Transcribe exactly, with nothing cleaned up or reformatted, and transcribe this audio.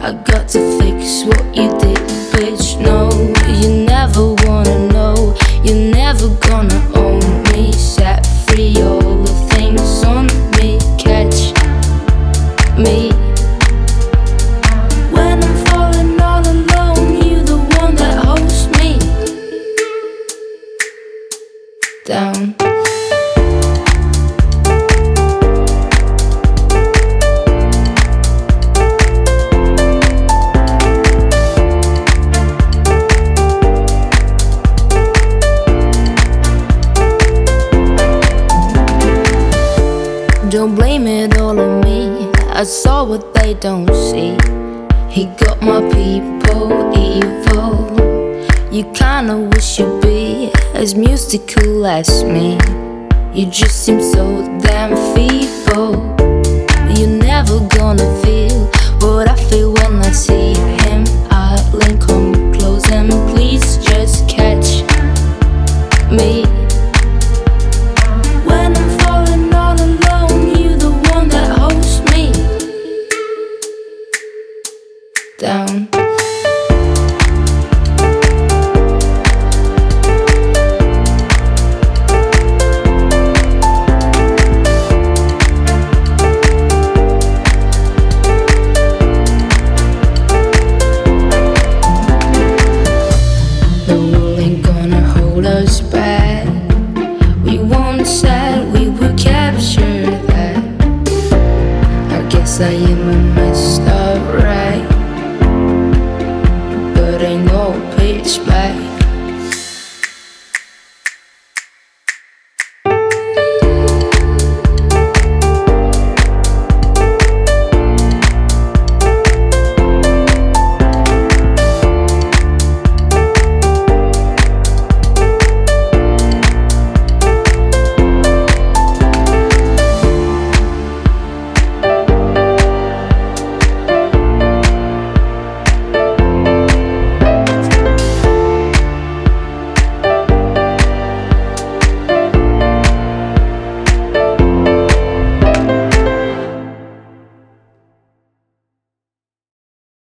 I got to fix what you did, bitch. No, you never wanna know. You're never gonna own me. Set free all the things on me. Catch me when I'm falling all alone. You the one that holds me down. Don't blame it all on me. I saw what they don't see. He got my people evil. You kinda wish you'd be as musical as me. You just seem so damn feeble. You're never gonna feel what I feel when I see him. I'll come close and please just catch me. Down.